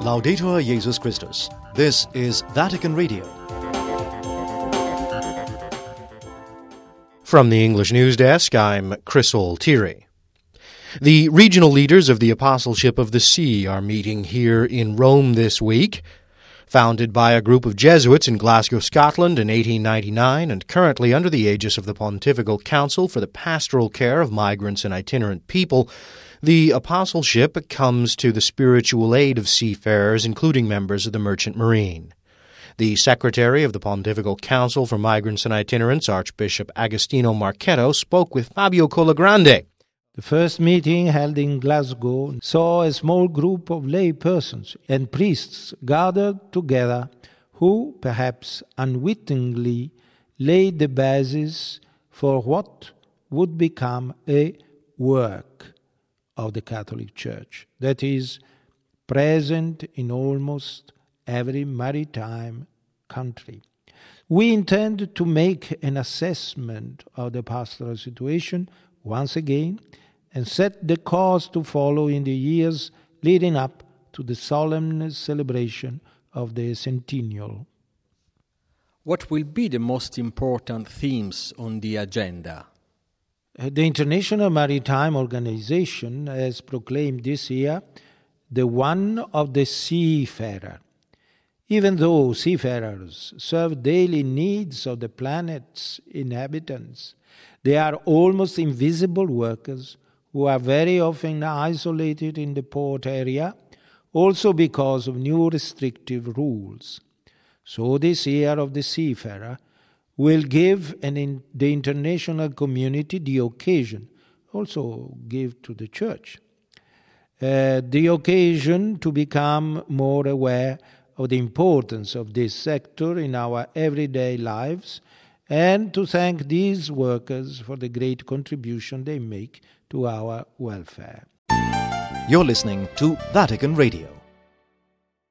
Laudetur Jesus Christus. This is Vatican Radio. From the English News Desk, I'm Chris Altieri. The regional leaders of the Apostleship of the Sea are meeting here in Rome this week. Founded by a group of Jesuits in Glasgow, Scotland in 1899 and currently under the aegis of the Pontifical Council for the Pastoral Care of Migrants and Itinerant People, the Apostleship comes to the spiritual aid of seafarers, including members of the Merchant Marine. The Secretary of the Pontifical Council for Migrants and Itinerants, Archbishop Agostino Marchetto, spoke with Fabio Colagrande. The first meeting held in Glasgow saw a small group of lay persons and priests gathered together who, perhaps unwittingly, laid the basis for what would become a work of the Catholic Church, that is, present in almost every maritime country. We intend to make an assessment of the pastoral situation once again and set the course to follow in the years leading up to the solemn celebration of the centennial. What will be the most important themes on the agenda? The International Maritime Organization has proclaimed this year the one of the seafarer. Even though seafarers serve daily needs of the planet's inhabitants, they are almost invisible workers who are very often isolated in the port area, also because of new restrictive rules. So this year of the seafarer will give the international community the occasion, also give to the Church, the occasion to become more aware of the importance of this sector in our everyday lives and to thank these workers for the great contribution they make to our welfare. You're listening to Vatican Radio.